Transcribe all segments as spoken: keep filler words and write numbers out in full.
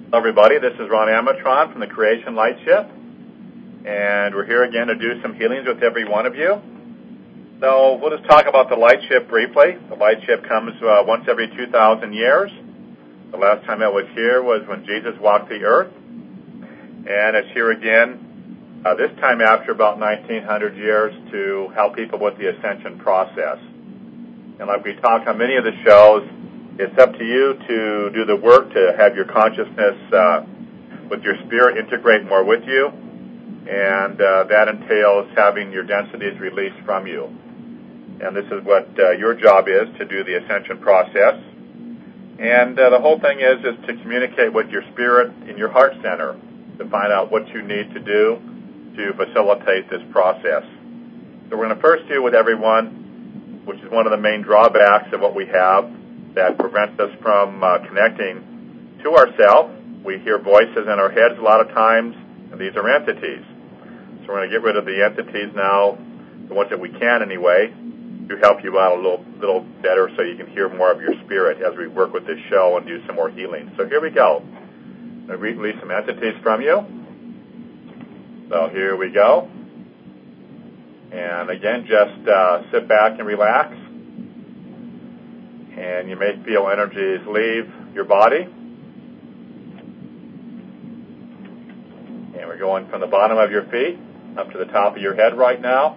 Hello, everybody. This is Ron Amatron from the Creation Light Ship, and we're here again to do some healings with every one of you. So we'll just talk about the Light Ship briefly. The Light Ship comes uh, once every two thousand years. The last time it was here was when Jesus walked the earth, and it's here again, uh, this time after about nineteen hundred years, to help people with the ascension process. And like we talk on many of the shows, it's up to you to do the work to have your consciousness uh, with your spirit integrate more with you, and uh, that entails having your densities released from you. And this is what uh, your job is, to do the ascension process. And uh, the whole thing is, is to communicate with your spirit in your heart center to find out what you need to do to facilitate this process. So we're going to first do with everyone, which is one of the main drawbacks of what we have that prevents us from uh, connecting to ourselves. We hear voices in our heads a lot of times, and these are entities. So we're going to get rid of the entities now, the ones that we can anyway, to help you out a little, little better so you can hear more of your spirit as we work with this show and do some more healing. So here we go. I'm going to release some entities from you. So here we go. And again, just uh, sit back and relax. And you may feel energies leave your body. And we're going from the bottom of your feet up to the top of your head right now.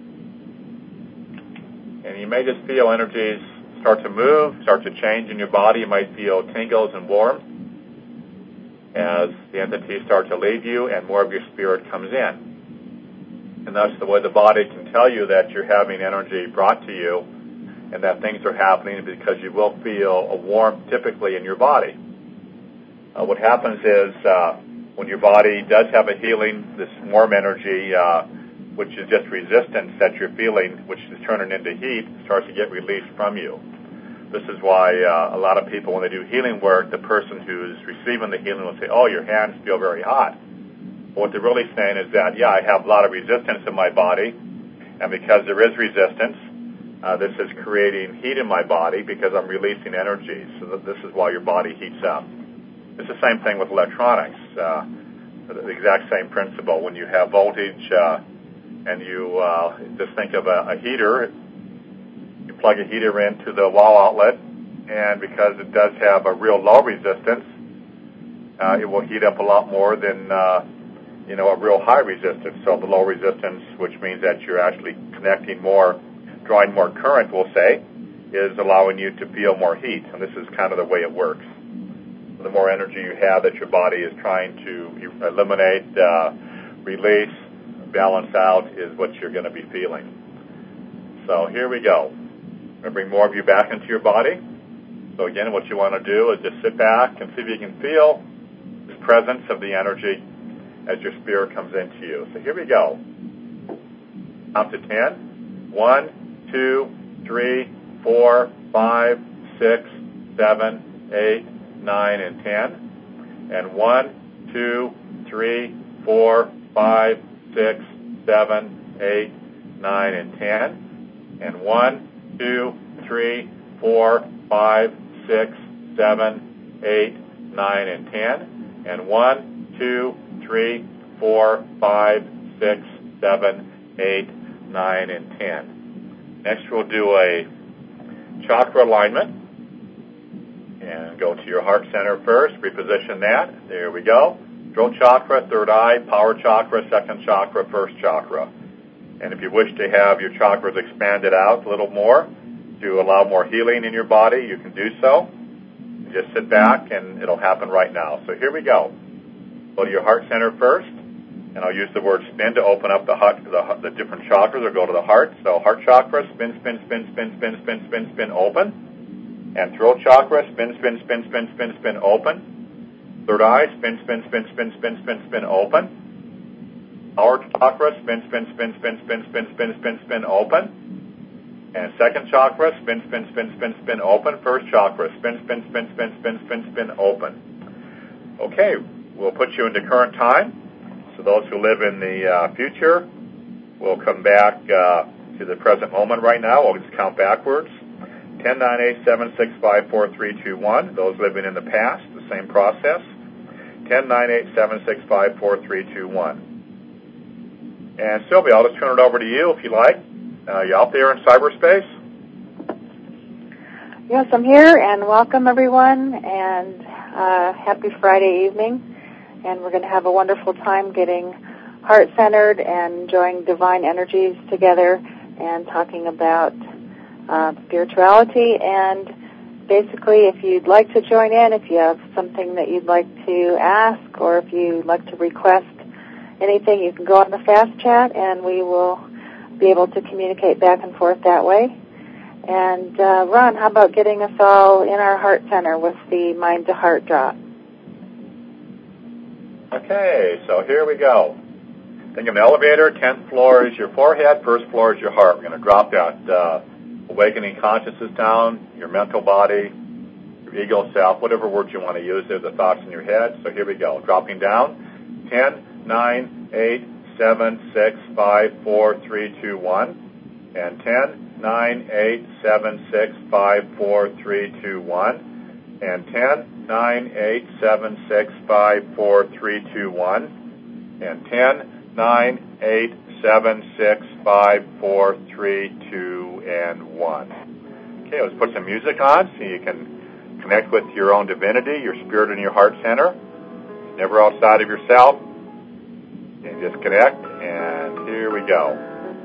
And you may just feel energies start to move, start to change in your body. You might feel tingles and warmth as the entities start to leave you and more of your spirit comes in. And that's the way the body can tell you that you're having energy brought to you and that things are happening, because you will feel a warmth typically in your body. Uh, what happens is uh, when your body does have a healing, this warm energy, uh, which is just resistance that you're feeling, which is turning into heat, starts to get released from you. This is why uh, a lot of people, when they do healing work, the person who's receiving the healing will say, oh, your hands feel very hot. But what they're really saying is that, yeah, I have a lot of resistance in my body, and because there is resistance, Uh, this is creating heat in my body because I'm releasing energy. So that this is why your body heats up. It's the same thing with electronics. Uh, the exact same principle. When you have voltage uh, and you uh, just think of a, a heater, you plug a heater into the wall outlet, and because it does have a real low resistance, uh, it will heat up a lot more than uh, you know a real high resistance. So the low resistance, which means that you're actually connecting more, drawing more current, we'll say, is allowing you to feel more heat. And this is kind of the way it works. The more energy you have that your body is trying to eliminate, uh, release, balance out, is what you're going to be feeling. So here we go. I'm going to bring more of you back into your body. So again, what you want to do is just sit back and see if you can feel this presence of the energy as your spirit comes into you. So here we go. Count to ten. One, two, three, four, five, six, seven, eight, nine, and ten. And one, two, three, four, five, six, seven, eight, nine, and ten. And one, two, three, four, five, six, seven, eight, nine, and ten. And one, two, three, four, five, six, seven, eight, nine, and ten. Next, we'll do a chakra alignment, and go to your heart center first, reposition that. There we go. Throat chakra, third eye, power chakra, second chakra, first chakra. And if you wish to have your chakras expanded out a little more to allow more healing in your body, you can do so. Just sit back, and it'll happen right now. So here we go. Go to your heart center first. And I'll use the word spin to open up the, heart, the, the different chakras, or go to the heart. So heart chakra, spin, spin, spin, spin, spin, spin, spin, spin, open. And throat chakra, spin, spin, spin, spin, spin, spin, open. Third eye, spin, spin, spin, spin, spin, spin, spin, open. Power chakra, spin, spin, spin, spin, spin, spin, spin, spin, spin, open. And second chakra, spin, spin, spin, spin, spin, open. First chakra, spin, spin, spin, spin, spin, spin, spin, open. Okay, we'll put you into current time. So those who live in the uh, future will come back uh, to the present moment right now. We'll just count backwards. ten, nine, eight, seven, six, five, four, three, two, one. Those living in the past, the same process. ten nine eight seven six five four three two one. And Sylvia, I'll just turn it over to you if you like. Uh, you out there in cyberspace? Yes, I'm here, and welcome everyone, and uh, happy Friday evening. And we're going to have a wonderful time getting heart-centered and enjoying divine energies together and talking about uh, spirituality. And basically, if you'd like to join in, if you have something that you'd like to ask, or if you'd like to request anything, you can go on the fast chat, and we will be able to communicate back and forth that way. And uh, Ron, how about getting us all in our heart center with the mind to heart drop? Okay, so here we go. Think of an elevator. Tenth floor is your forehead. First floor is your heart. We're going to drop that uh, awakening consciousness down, your mental body, your ego self, whatever words you want to use. There's the thoughts in your head. So here we go. Dropping down. ten, nine, eight, seven, six, five, four, three, two, one. And ten, nine, eight, seven, six, five, four, three, two, one. And ten, nine, eight, seven, six, five, four, three, two, one. And ten, nine, eight, seven, six, five, four, three, two, and one. Okay, let's put some music on so you can connect with your own divinity, your spirit in your heart center. Never outside of yourself. And just connect, and here we go.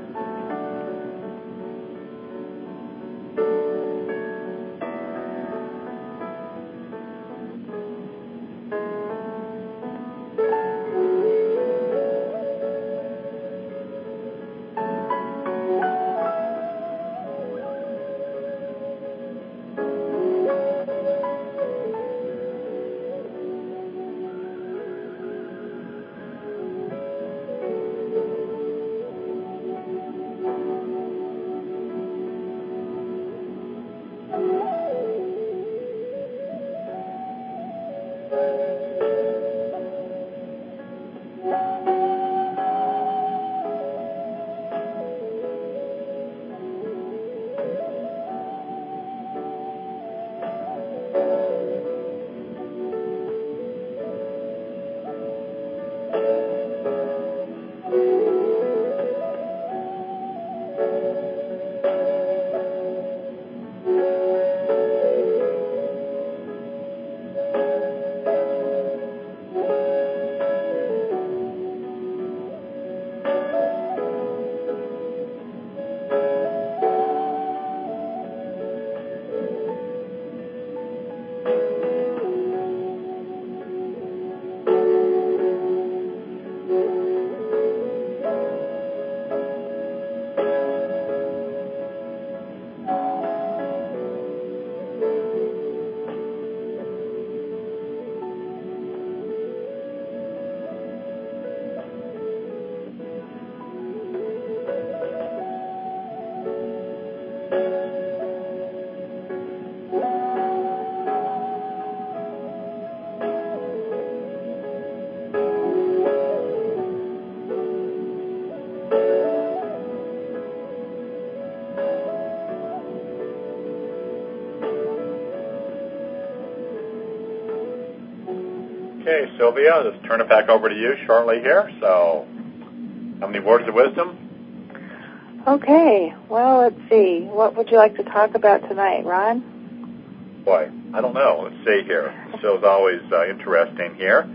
Okay, Sylvia, I'll just turn it back over to you shortly here. So, how many words of wisdom? Okay, well, let's see. What would you like to talk about tonight, Ron? Boy, I don't know. Let's see here. So it's always uh, interesting here.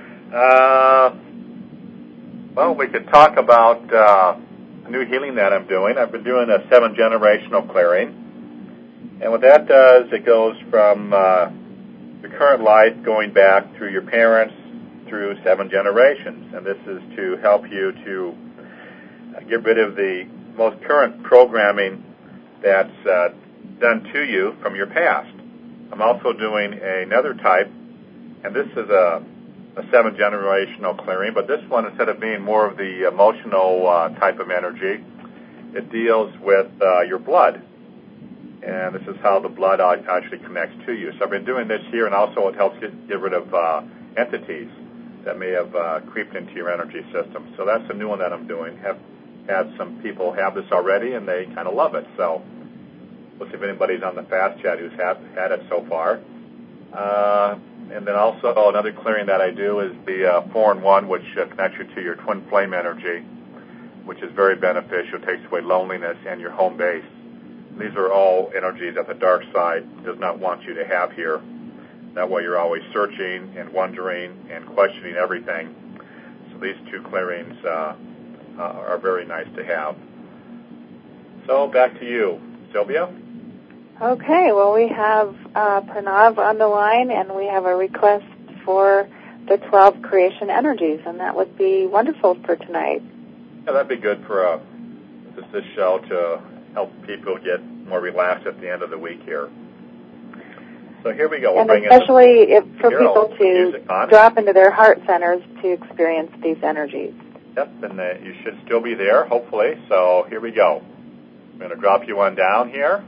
Uh, well, we could talk about uh, a new healing that I'm doing. I've been doing a seven-generational clearing. And what that does, it goes from uh, the current life going back through your parents through seven generations. And this is to help you to uh, get rid of the most current programming that's uh, done to you from your past. I'm also doing another type, and this is a, a seven-generational clearing, but this one, instead of being more of the emotional uh, type of energy, it deals with uh, your blood. And this is how the blood actually connects to you. So I've been doing this here, and also it helps get, get rid of uh, entities that may have uh, creeped into your energy system. So that's a new one that I'm doing. Have had some people have this already, and they kind of love it. So we'll see if anybody's on the fast chat who's had, had it so far. Uh, and then also another clearing that I do is the uh, four in one, which uh, connects you to your twin flame energy, which is very beneficial. It takes away loneliness and your home base. These are all energies that the dark side does not want you to have here. That way you're always searching and wondering and questioning everything. So these two clearings uh, uh, are very nice to have. So back to you, Sylvia. Okay, well, we have uh, Pranav on the line, and we have a request for the twelve creation energies, and that would be wonderful for tonight. Yeah, that'd be good for uh, this, this show to help people get more relaxed at the end of the week here. So here we go. We'll and bring especially if, for here, people to on. drop into their heart centers to experience these energies. Yep, and uh, you should still be there, hopefully. So here we go. I'm going to drop you one down here.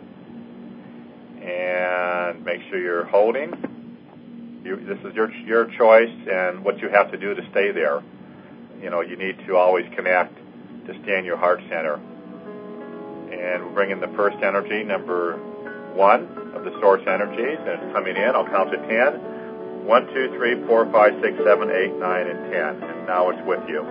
And make sure you're holding. You, this is your your choice and what you have to do to stay there. You know, you need to always connect to stay in your heart center. And we'll bring in the first energy, number one of the source energies, and it's coming in. I'll count to ten. One, two, three, four, five, six, seven, eight, nine, and ten. And now it's with you.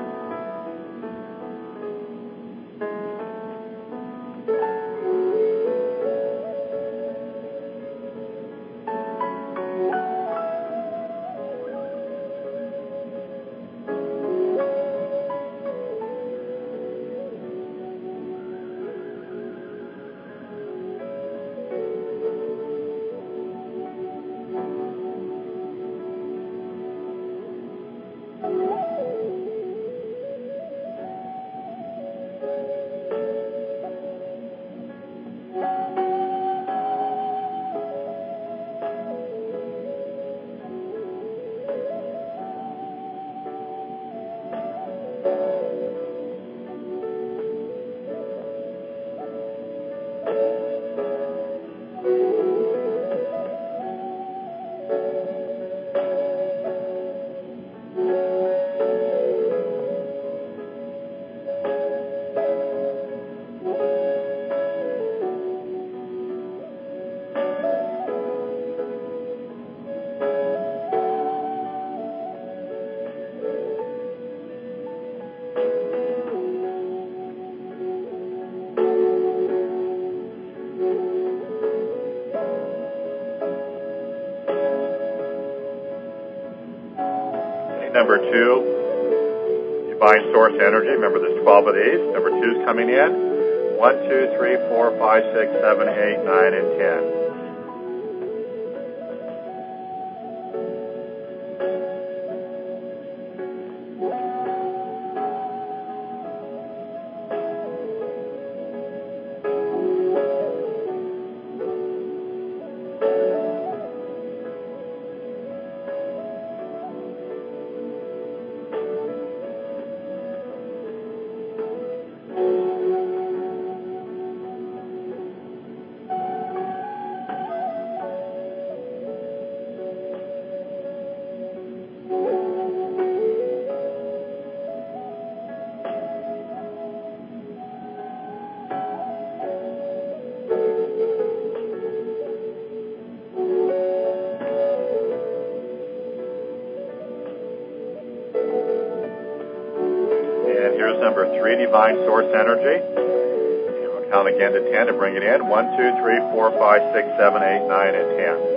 Number two, divine source energy. Remember, there's twelve of these. Number two is coming in. One, two, three, four, five, six, seven, eight, nine, and ten. Number three, divine source energy. And we'll count again to ten to bring it in. One, two, three, four, five, six, seven, eight, nine, and ten.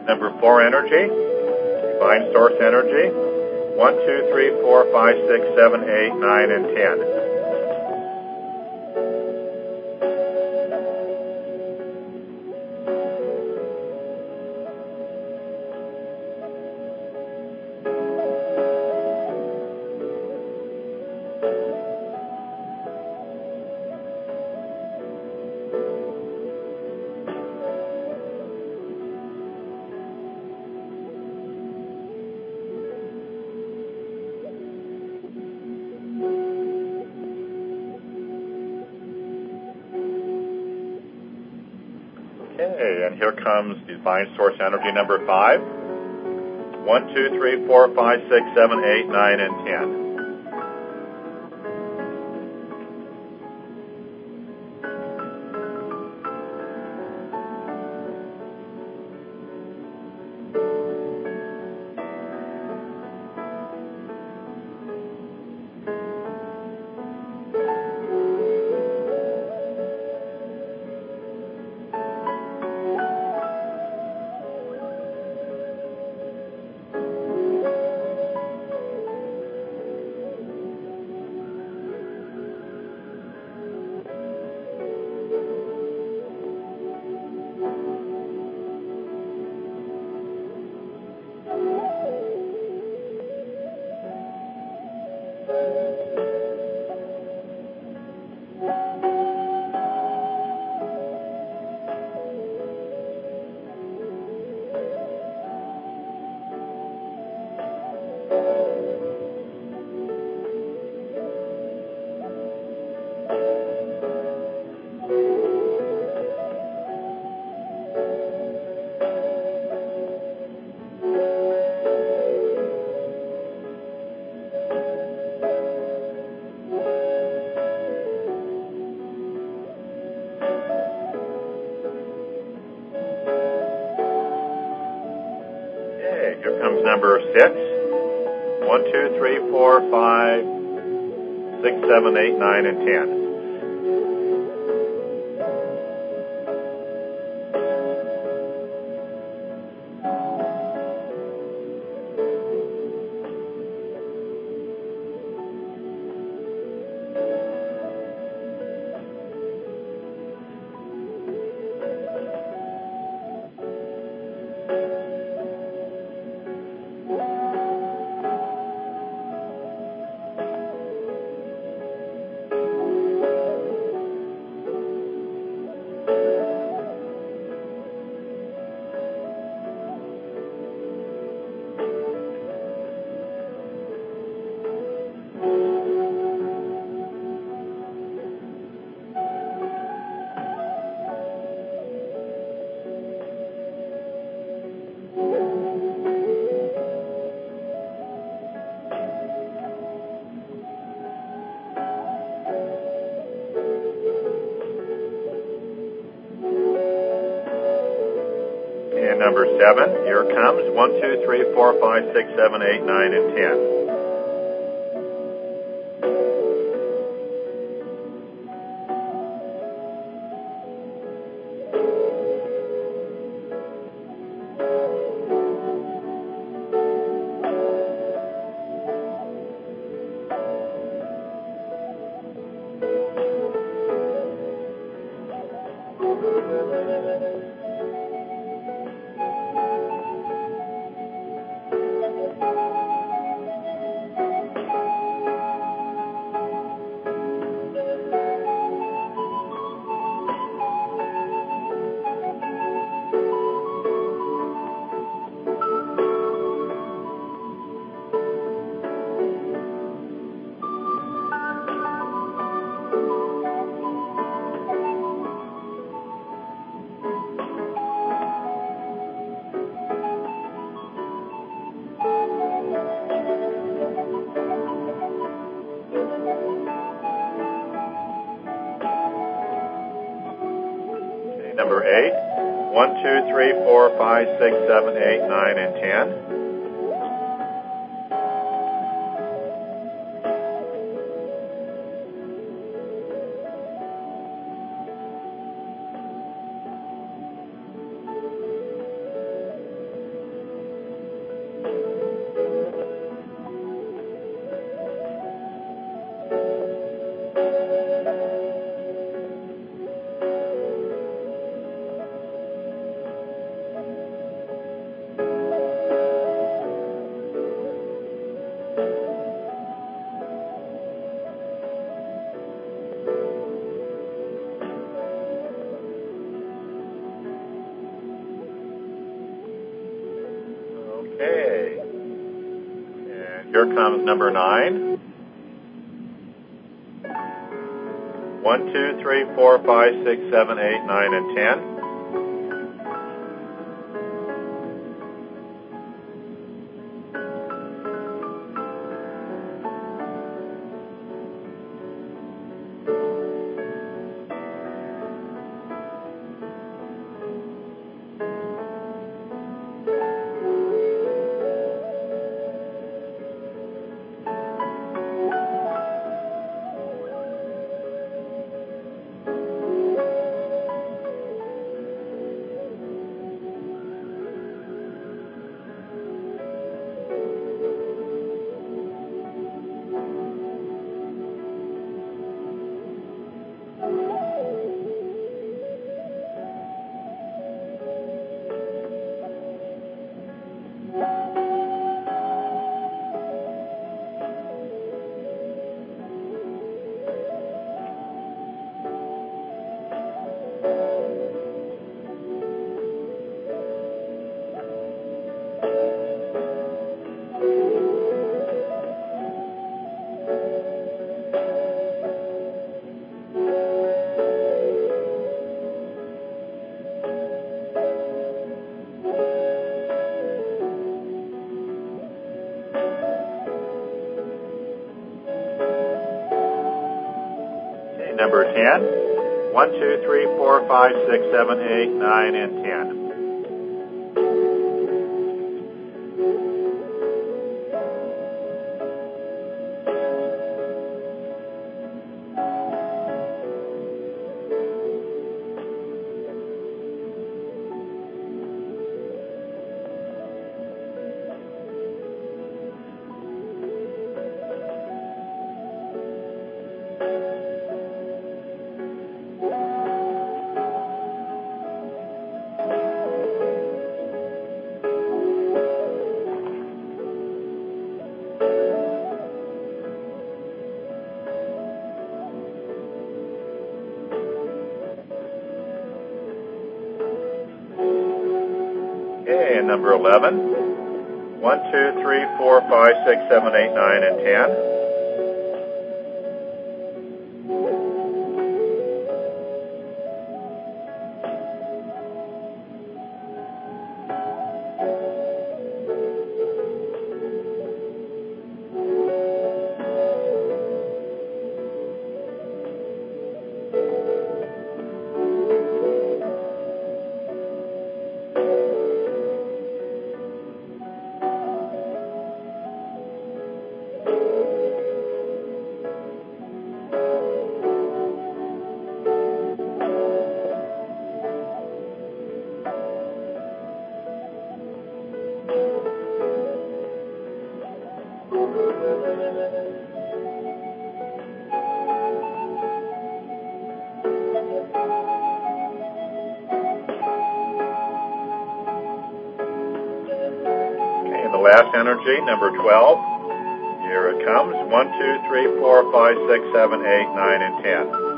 Number four energy, divine source energy, one, two, three, four, five, six, seven, eight, nine, and ten. Okay, and here comes divine source energy number five. One, two, three, four, five, six, seven, eight, nine, and ten. Here comes number six. One, two, three, four, five, six, seven, eight, nine, and ten. And number seven, here it comes. One, two, three, four, five, six, seven, eight, nine, and ten. Number eight. One, two, three, four, five, six, seven, eight, nine, and ten. Okay. And here comes number nine. One, two, three, four, five, six, seven, eight, nine, and ten. Number ten. One, two, three, four, five, six, seven, eight, nine, and ten. Okay, and number eleven. One, two, three, four, five, six, seven, eight, nine, and ten. Last energy, number twelve. Here it comes. One, two, three, four, five, six, seven, eight, nine, and ten.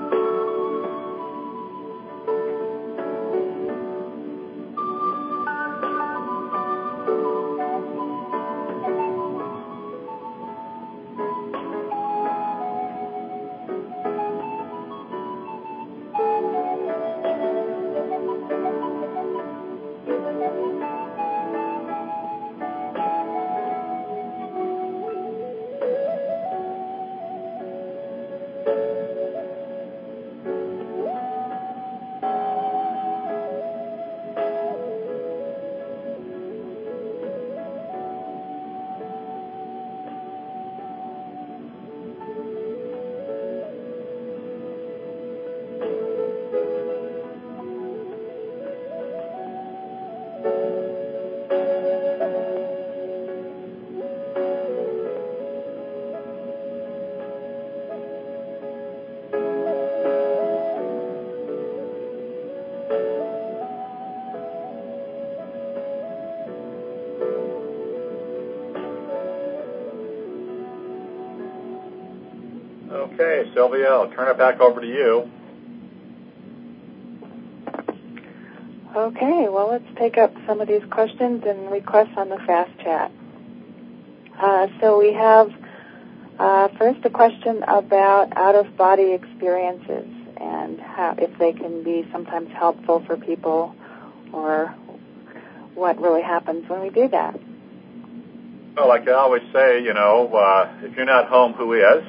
Okay, Sylvia, I'll turn it back over to you. Okay, well, let's take up some of these questions and requests on the Fast Chat. Uh, so we have uh, first a question about out-of-body experiences and how, if they can be sometimes helpful for people, or what really happens when we do that. Well, like I always say, you know, uh, if you're not home, who is?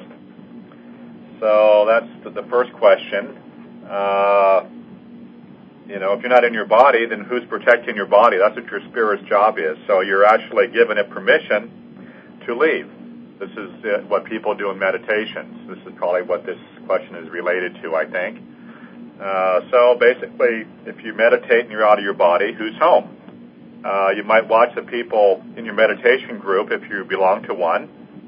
So that's the, the first question. Uh, you know, if you're not in your body, then who's protecting your body? That's what your spirit's job is. So you're actually giving it permission to leave. This is uh, what people do in meditations. This is probably what this question is related to, I think. Uh, so basically, if you meditate and you're out of your body, who's home? Uh, you might watch the people in your meditation group, if you belong to one,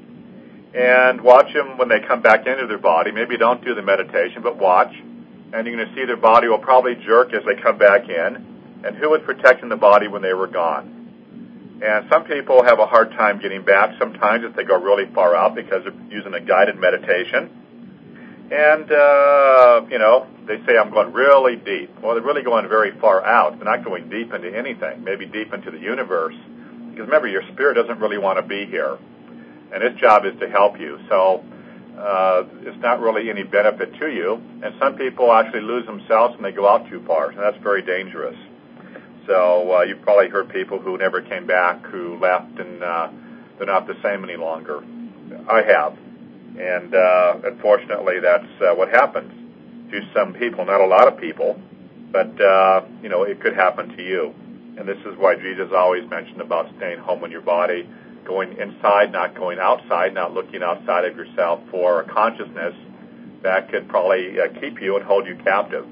and watch them when they come back into their body. Maybe don't do the meditation, but watch. And you're going to see their body will probably jerk as they come back in. And who was protecting the body when they were gone? And some people have a hard time getting back sometimes if they go really far out because they're using a guided meditation. And, uh, you know, they say, I'm going really deep. Well, they're really going very far out. They're not going deep into anything, maybe deep into the universe. Because remember, your spirit doesn't really want to be here. And its job is to help you. So uh, it's not really any benefit to you. And some people actually lose themselves when they go out too far. And that's very dangerous. So uh, you've probably heard people who never came back, who left, and uh, they're not the same any longer. I have. And uh, unfortunately, that's uh, what happens to some people, not a lot of people, but, uh, you know, it could happen to you. And this is why Jesus always mentioned about staying home in your body, going inside, not going outside, not looking outside of yourself for a consciousness that could probably uh, keep you and hold you captive.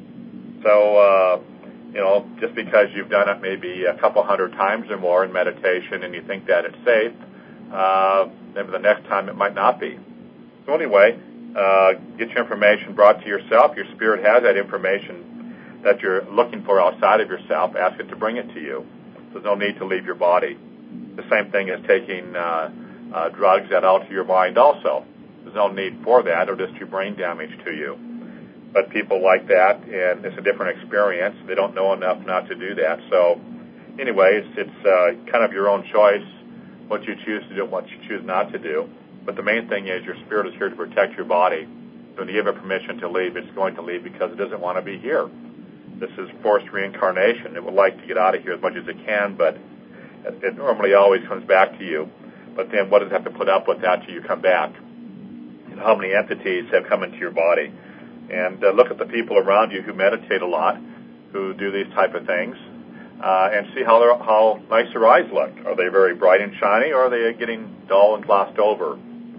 So, uh, you know, just because you've done it maybe a couple hundred times or more in meditation and you think that it's safe, uh, maybe the next time it might not be. So anyway, uh, get your information brought to yourself. Your spirit has that information that you're looking for outside of yourself. Ask it to bring it to you. There's no need to leave your body. The same thing as taking uh, uh, drugs that alter your mind also. There's no need for that, or just do brain damage to you. But people like that, and it's a different experience. They don't know enough not to do that. So anyway, it's, it's uh, kind of your own choice what you choose to do and what you choose not to do. But the main thing is your spirit is here to protect your body. So when you give it permission to leave, it's going to leave because it doesn't want to be here. This is forced reincarnation. It would like to get out of here as much as it can, but it normally always comes back to you. But then what does it have to put up with that till you come back? You know, how many entities have come into your body? And uh, look at the people around you who meditate a lot, who do these type of things, uh, and see how how nice their eyes look. Are they very bright and shiny, or are they getting dull and glossed over?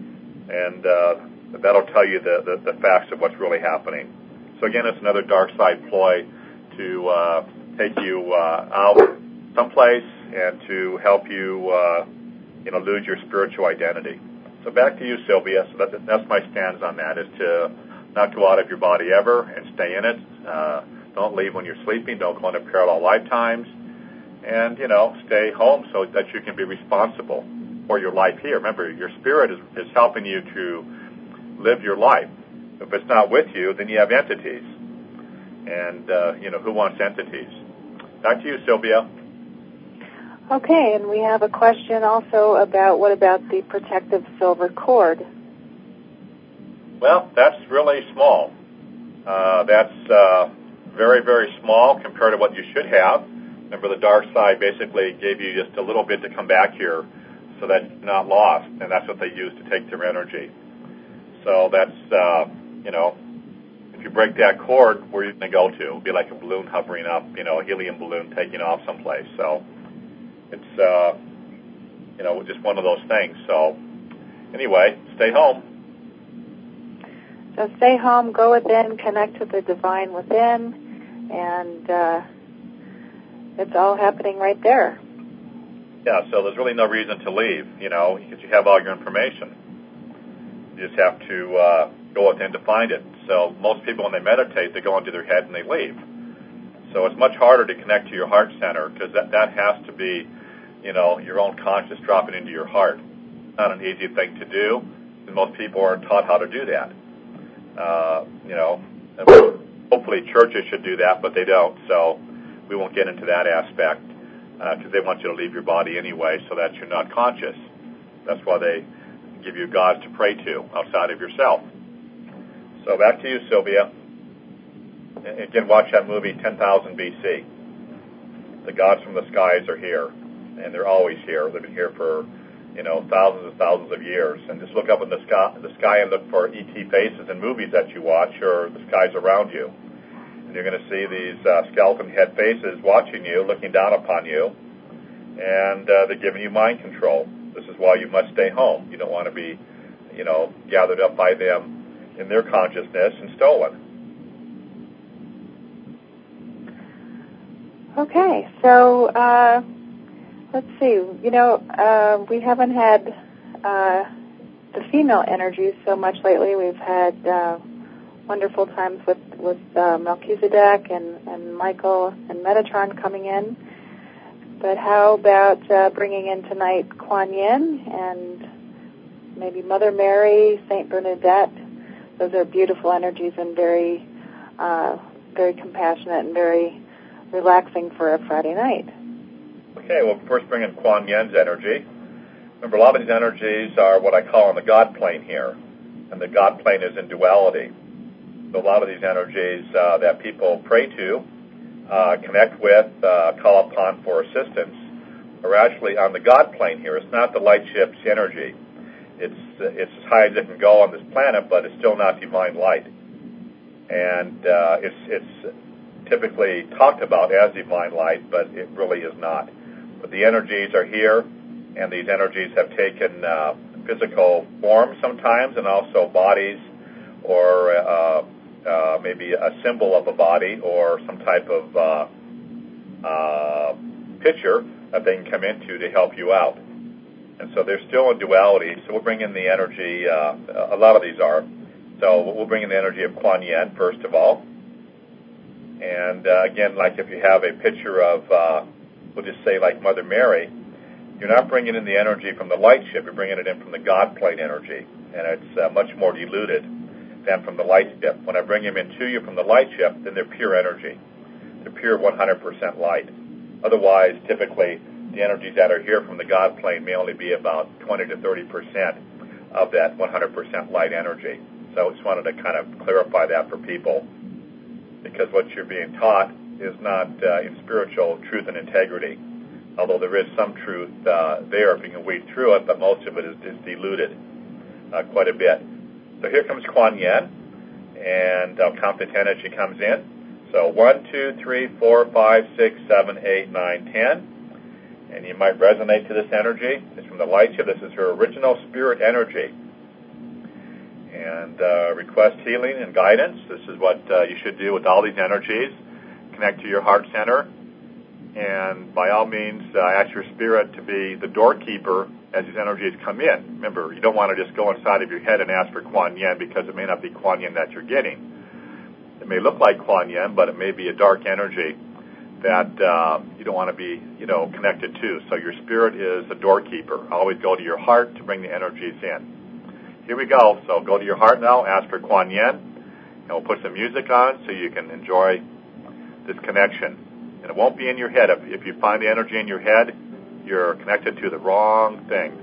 And uh, that'll tell you the, the, the facts of what's really happening. So again, it's another dark side ploy to uh, take you uh, out someplace and to help you, uh, you know, lose your spiritual identity. So back to you, Sylvia. So that's, that's my stance on that, is to not go out of your body ever and stay in it. Uh, don't leave when you're sleeping. Don't go into parallel lifetimes. And, you know, stay home so that you can be responsible for your life here. Remember, your spirit is, is helping you to live your life. If it's not with you, then you have entities. And, uh, you know, who wants entities? Back to you, Sylvia. Okay, and we have a question also about what about the protective silver cord? Well, that's really small. Uh, that's uh, very, very small compared to what you should have. Remember, the dark side basically gave you just a little bit to come back here so that you're not lost, and that's what they use to take their energy. So that's, uh, you know, if you break that cord, where are you going to go to? It'll be like a balloon hovering up, you know, a helium balloon taking off someplace. So it's, uh, you know, just one of those things. So anyway, stay home. So stay home, go within, connect with the divine within, and uh, it's all happening right there. Yeah, so there's really no reason to leave, you know, because you have all your information. You just have to uh, go within to find it. So most people, when they meditate, they go into their head and they leave. So it's much harder to connect to your heart center because that, that has to be, you know, your own conscious dropping into your heart. Not an easy thing to do, and most people aren't taught how to do that. Uh, you know, hopefully churches should do that, but they don't. So we won't get into that aspect because uh, they want you to leave your body anyway so that you're not conscious. That's why they give you gods to pray to outside of yourself. So back to you, Sylvia. Again, watch that movie, ten thousand B C. The gods from the skies are here, and they're always here. They've been here for, you know, thousands and thousands of years. And just look up in the sky, the sky and look for E T faces in movies that you watch or the skies around you. And you're going to see these uh, skeleton head faces watching you, looking down upon you, and uh, they're giving you mind control. This is why you must stay home. You don't want to be, you know, gathered up by them in their consciousness and stolen. Okay, so uh, let's see. You know, uh, we haven't had uh, the female energies so much lately. We've had uh, wonderful times with with uh, Melchizedek and, and Michael and Metatron coming in. But how about uh, bringing in tonight Kuan Yin and maybe Mother Mary, Saint Bernadette? Those are beautiful energies and very, uh, very compassionate and very relaxing for a Friday night. Okay, well, first bring in Kuan Yin's energy. Remember, a lot of these energies are what I call on the God plane here, and the God plane is in duality. So a lot of these energies uh, that people pray to, uh, connect with, uh, call upon for assistance, are actually on the God plane here. It's not the light ship's energy. It's it's as high as it can go on this planet, but it's still not divine light. And uh, it's it's typically talked about as divine light, but it really is not. But the energies are here, and these energies have taken uh, physical form sometimes, and also bodies, or uh, uh, maybe a symbol of a body, or some type of uh, uh, picture that they can come into to help you out. And so they're still in duality, so we'll bring in the energy, uh, a lot of these are. So we'll bring in the energy of Kuan Yin, first of all. And uh, again, like if you have a picture of, uh, we'll just say like Mother Mary, you're not bringing in the energy from the light ship, you're bringing it in from the God plane energy. And it's uh, much more diluted than from the light ship. When I bring them into you from the light ship, then they're pure energy. They're pure one hundred percent light. Otherwise, typically, the energies that are here from the God plane may only be about twenty to thirty percent of that one hundred percent light energy. So I just wanted to kind of clarify that for people, because what you're being taught is not uh, in spiritual truth and integrity, although there is some truth uh, there if you can weed through it, but most of it is, is diluted uh, quite a bit. So here comes Kuan Yin, and I'll count to ten as she comes in. So one, two, three, four, five, six, seven, eight, nine, ten. And you might resonate to this energy. It's from the light ship. This is her original spirit energy. And uh, request healing and guidance. This is what uh, you should do with all these energies. Connect to your heart center. And by all means, uh, ask your spirit to be the doorkeeper as these energies come in. Remember, you don't want to just go inside of your head and ask for Kuan Yin, because it may not be Kuan Yin that you're getting. It may look like Kuan Yin, but it may be a dark energy that uh, you don't want to be, you know, connected to. So your spirit is a doorkeeper. Always go to your heart to bring the energies in. Here we go. So go to your heart now, ask for Kuan Yin, and we'll put some music on so you can enjoy this connection. And it won't be in your head. If, if you find the energy in your head, you're connected to the wrong thing.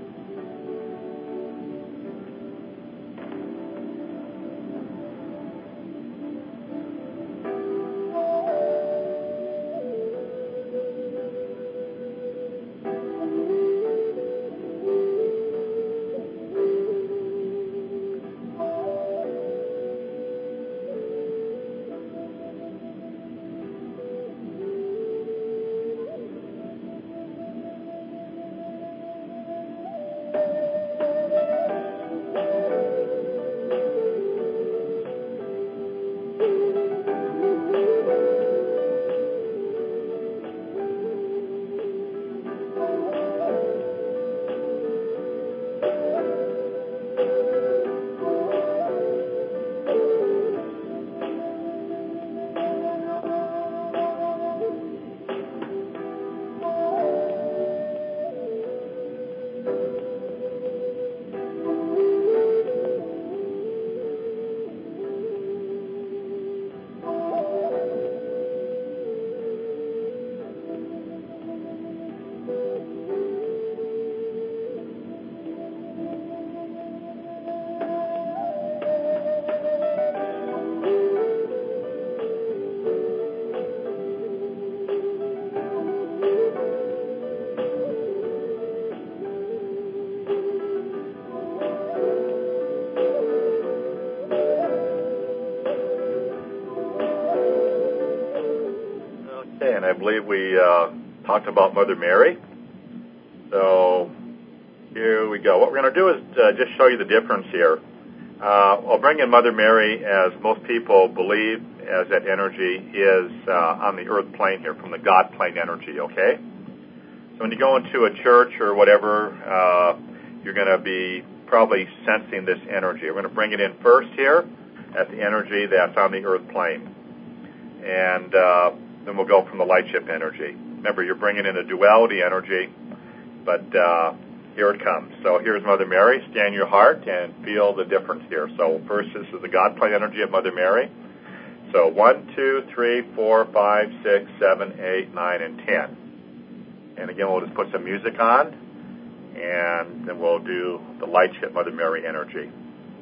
Okay, and I believe we uh, talked about Mother Mary. So here we go. What we're going to do is uh, just show you the difference here. Uh, I'll bring in Mother Mary, as most people believe, as that energy is uh, on the earth plane here, from the God plane energy, okay? So when you go into a church or whatever, uh, you're going to be probably sensing this energy. We're going to bring it in first here at the energy that's on the earth plane. And uh, then we'll go from the light ship energy. Remember, you're bringing in a duality energy, but uh, here it comes. So here's Mother Mary. Scan your heart and feel the difference here. So first, this is the God plane energy of Mother Mary. So one, two, three, four, five, six, seven, eight, nine, and ten. And again, we'll just put some music on, and then we'll do the light ship Mother Mary energy.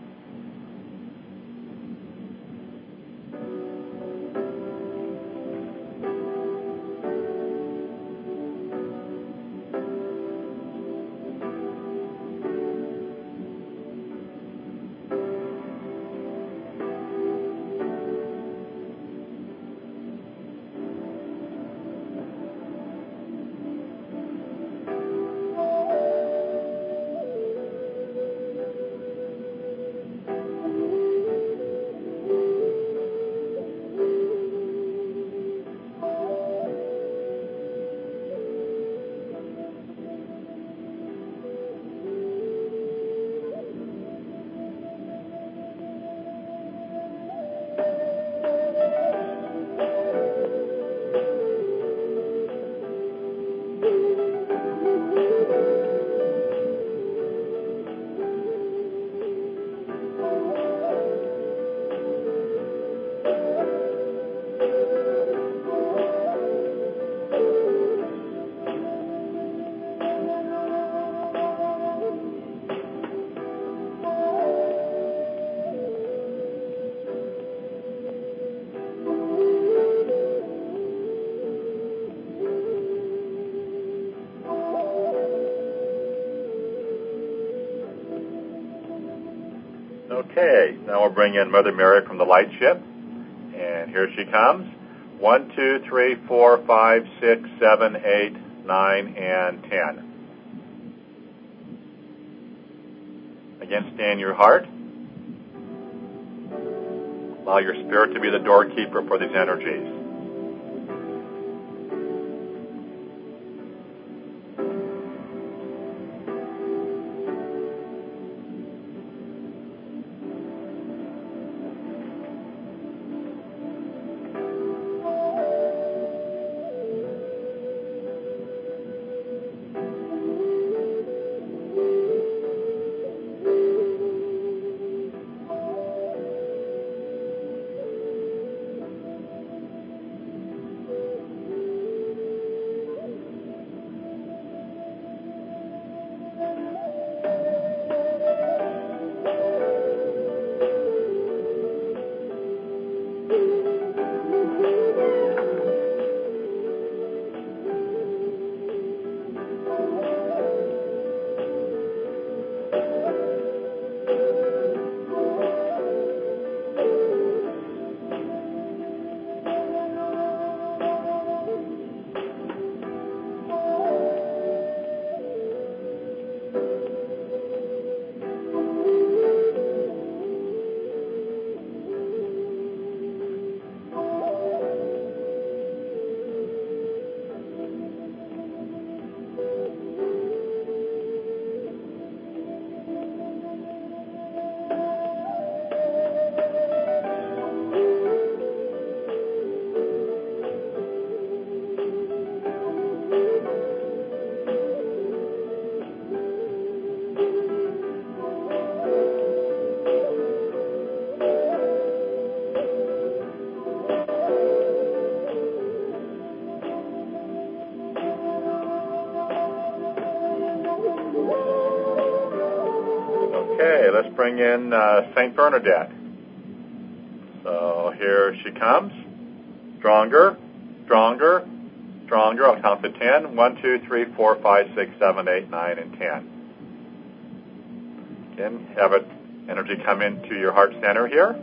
Okay, now we'll bring in Mother Mary from the light ship, and here she comes. One, two, three, four, five, six, seven, eight, nine, and ten. Again, scan your heart. Allow your spirit to be the doorkeeper for these energies. Okay, let's bring in uh, Saint Bernadette. So here she comes. Stronger, stronger, stronger. I'll count to ten. One, two, three, four, five, six, seven, eight, nine, and ten. Again, have it energy come into your heart center here.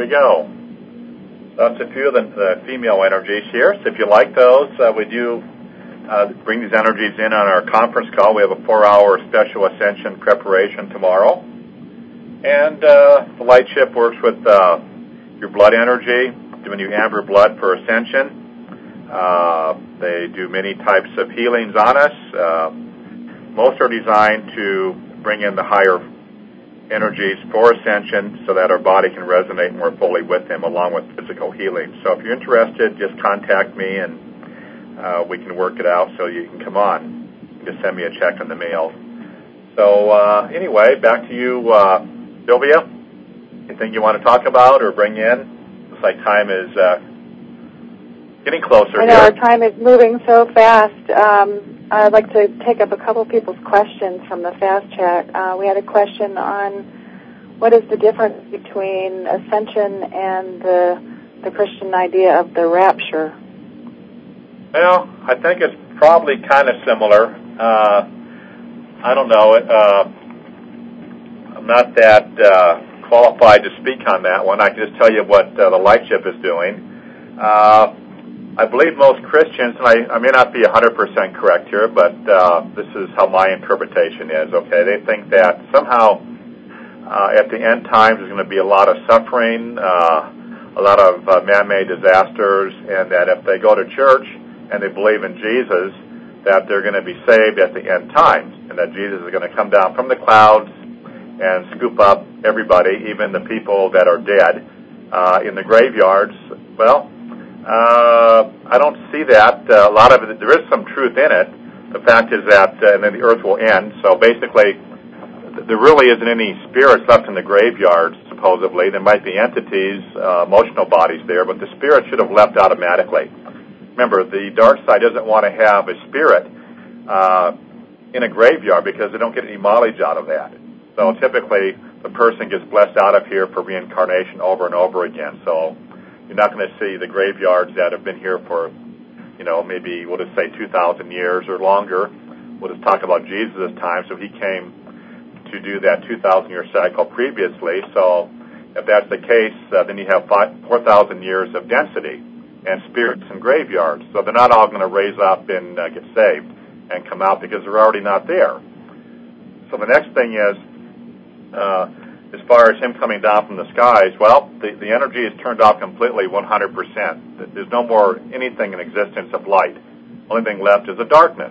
we go. That's a few of the, the female energies here. So if you like those, uh, we do uh, bring these energies in on our conference call. We have a four-hour special ascension preparation tomorrow. And uh, the light ship works with uh, your blood energy, giving you amber blood for ascension. Uh, they do many types of healings on us. Uh, most are designed to bring in the higher energies for ascension so that our body can resonate more fully with them along with physical healing. So if you're interested, just contact me and uh, we can work it out so you can come on. Just send me a check in the mail. So uh, anyway, back to you, uh, Sylvia. Anything you want to talk about or bring in? Looks like time is uh, getting closer. I know here. our time is moving so fast. Um, I'd like to take up a couple people's questions from the Fast Chat. Uh, we had a question on what is the difference between ascension and the the Christian idea of the rapture? Well, I think it's probably kind of similar. Uh, I don't know. Uh, I'm not that uh, qualified to speak on that one. I can just tell you what uh, the light ship is doing. Uh, I believe most Christians, and I, I may not be one hundred percent correct here, but uh, this is how my interpretation is, okay? They think that somehow uh, at the end times there's going to be a lot of suffering, uh, a lot of uh, man-made disasters, and that if they go to church and they believe in Jesus, that they're going to be saved at the end times, and that Jesus is going to come down from the clouds and scoop up everybody, even the people that are dead uh, in the graveyards. Well, Uh, I don't see that. Uh, a lot of it, there is some truth in it. The fact is that, uh, and then the earth will end. So basically, th- there really isn't any spirits left in the graveyards, supposedly. There might be entities, uh, emotional bodies there, but the spirit should have left automatically. Remember, the dark side doesn't want to have a spirit uh, in a graveyard because they don't get any mileage out of that. So typically, the person gets blessed out of here for reincarnation over and over again. So you're not going to see the graveyards that have been here for, you know, maybe we'll just say two thousand years or longer. We'll just talk about Jesus' time. So he came to do that two thousand year cycle previously. So if that's the case, uh, then you have four thousand years of density and spirits in graveyards. So they're not all going to raise up and uh, get saved and come out because they're already not there. So the next thing is, uh, as far as him coming down from the skies, well, the, the energy is turned off completely, one hundred percent. There's no more anything in existence of light. Only thing left is a darkness.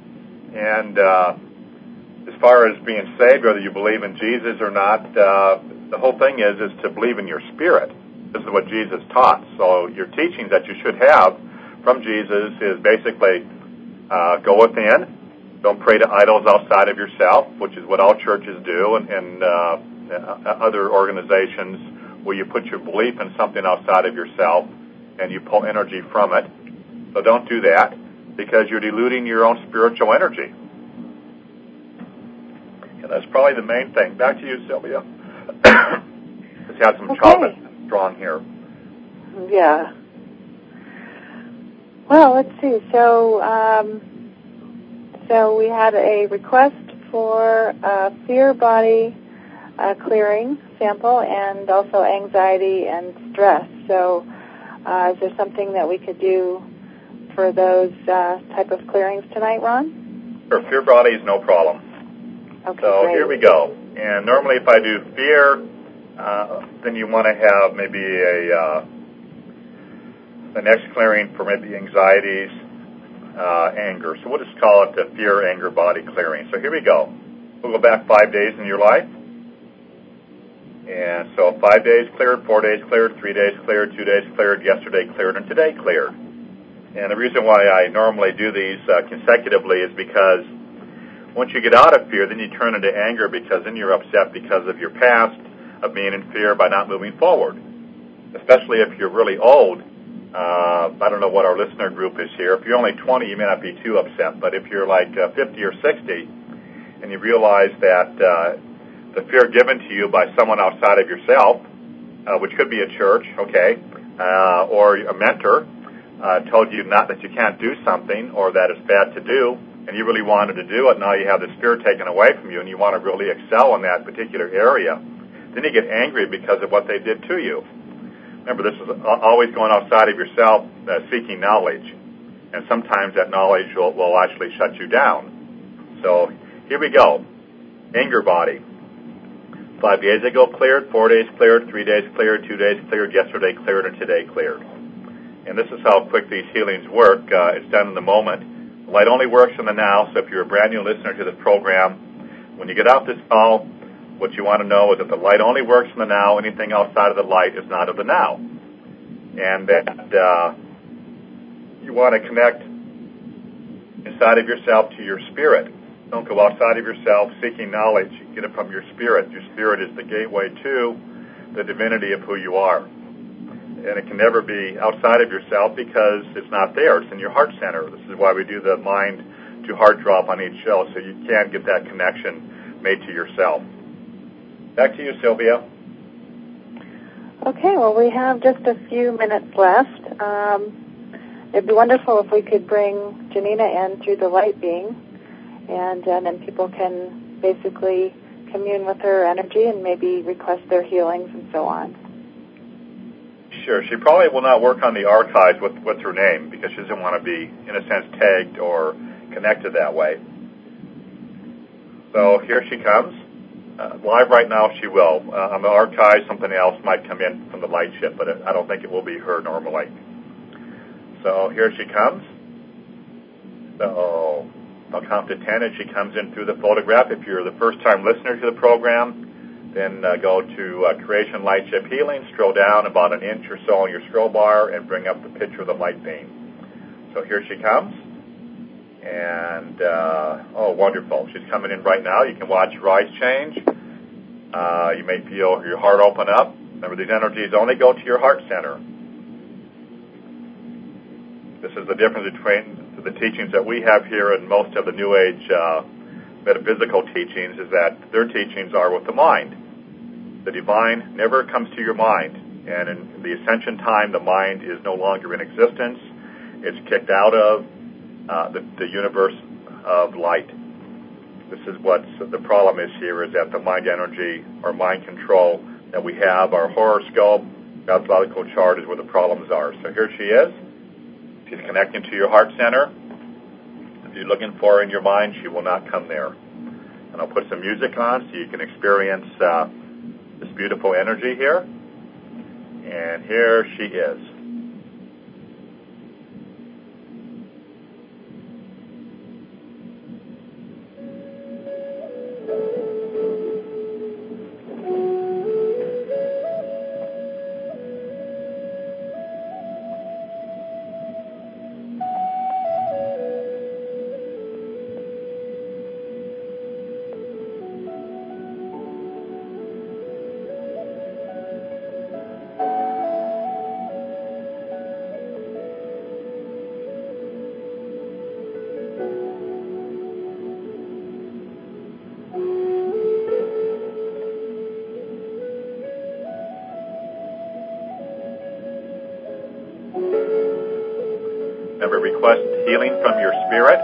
And uh, as far as being saved, whether you believe in Jesus or not, uh, the whole thing is is to believe in your spirit. This is what Jesus taught. So your teachings that you should have from Jesus is basically uh, go within. Don't pray to idols outside of yourself, which is what all churches do, and, and uh, other organizations where you put your belief in something outside of yourself and you pull energy from it. So don't do that because you're diluting your own spiritual energy. And that's probably the main thing. Back to you, Sylvia. Let's have some okay. chocolate strong here. Yeah. Well, let's see. So, um, so we had a request for a fear body Uh, clearing sample and also anxiety and stress. So uh, is there something that we could do for those uh, type of clearings tonight, Ron? For fear body is no problem. Okay, so great. Here we go. And normally if I do fear, uh, then you want to have maybe a uh, the next clearing for maybe anxieties, uh, anger. So we'll just call it the fear, anger, body clearing. So here we go. We'll go back five days in your life. And so five days cleared, four days cleared, three days cleared, two days cleared, yesterday cleared, and today cleared. And the reason why I normally do these uh, consecutively is because once you get out of fear, then you turn into anger because then you're upset because of your past, of being in fear by not moving forward. Especially if you're really old. Uh, I don't know what our listener group is here. If you're only twenty, you may not be too upset. But if you're like uh, fifty or sixty and you realize that uh, the fear given to you by someone outside of yourself, uh, which could be a church, okay, uh, or a mentor, uh, told you not that you can't do something or that it's bad to do, and you really wanted to do it, now you have the fear taken away from you and you want to really excel in that particular area, then you get angry because of what they did to you. remember, this is always going outside of yourself, uh, seeking knowledge. And sometimes that knowledge will, will actually shut you down. So here we go. Anger body. Five days ago cleared, four days cleared, three days cleared, two days cleared, yesterday cleared, and today cleared. And this is how quick these healings work. Uh, it's done in the moment. Light only works in the now, so if you're a brand new listener to this program, when you get off this call, what you want to know is that the light only works in the now. Anything outside of the light is not of the now. And that uh, you want to connect inside of yourself to your spirit. Don't go outside of yourself seeking knowledge. You get it from your spirit. Your spirit is the gateway to the divinity of who you are. And it can never be outside of yourself because it's not there. It's in your heart center. This is why we do the mind to heart drop on each show, so you can get that connection made to yourself. Back to you, Sylvia. Okay, well, we have just a few minutes left. Um, it'd be wonderful if we could bring Janina in through the light being, and, and then people can basically commune with her energy and maybe request their healings and so on. Sure. She probably will not work on the archives with, with her name because she doesn't want to be, in a sense, tagged or connected that way. So here she comes. Uh, live right now, she will. Uh, on the archive, something else might come in from the light ship, but it, I don't think it will be her normally. So here she comes. So I'll count to ten as she comes in through the photograph. If you're the first-time listener to the program, then uh, go to uh, Creation Light Ship Healing, scroll down about an inch or so on your scroll bar, and bring up the picture of the light beam. So here she comes. And, uh, oh, wonderful. She's coming in right now. You can watch your eyes change. Uh, you may feel your heart open up. Remember, these energies only go to your heart center. This is the difference between the teachings that we have here and most of the New Age uh, metaphysical teachings, is that their teachings are with the mind. The divine never comes to your mind. And in the ascension time, the mind is no longer in existence. It's kicked out of Uh, the, the universe of light. This is what the problem is here, is that the mind energy or mind control that we have, our horoscope, astrological chart, is where the problems are. So here she is. She's connecting to your heart center. If you're looking for her in your mind, she will not come there. And I'll put some music on so you can experience uh, this beautiful energy here. And here she is. Remember, request healing from your spirit.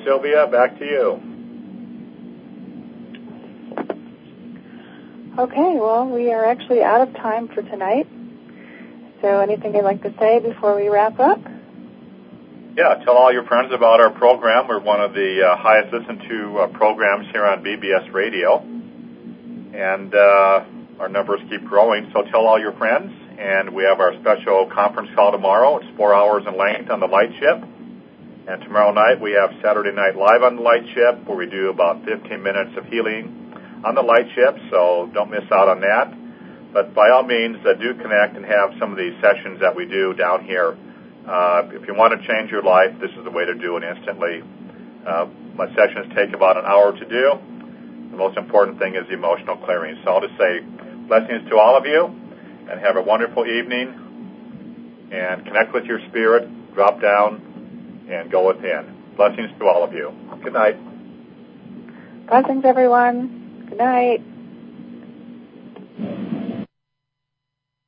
Sylvia, back to you. Okay, well, we are actually out of time for tonight. So anything you'd like to say before we wrap up? Yeah, tell all your friends about our program. We're one of the uh, highest listened to uh, programs here on B B S Radio. And uh, our numbers keep growing, so tell all your friends. And we have our special conference call tomorrow. It's four hours in length on the Light Ship. And tomorrow night we have Saturday Night Live on the Light Ship, where we do about fifteen minutes of healing on the Light Ship, so don't miss out on that. But by all means, uh, do connect and have some of these sessions that we do down here. Uh, if you want to change your life, this is the way to do it instantly. Uh, my sessions take about an hour to do. The most important thing is the emotional clearing. So I'll just say blessings to all of you, and have a wonderful evening, and connect with your spirit, drop down, and go within. Blessings to all of you. Good night. Blessings, everyone. Good night.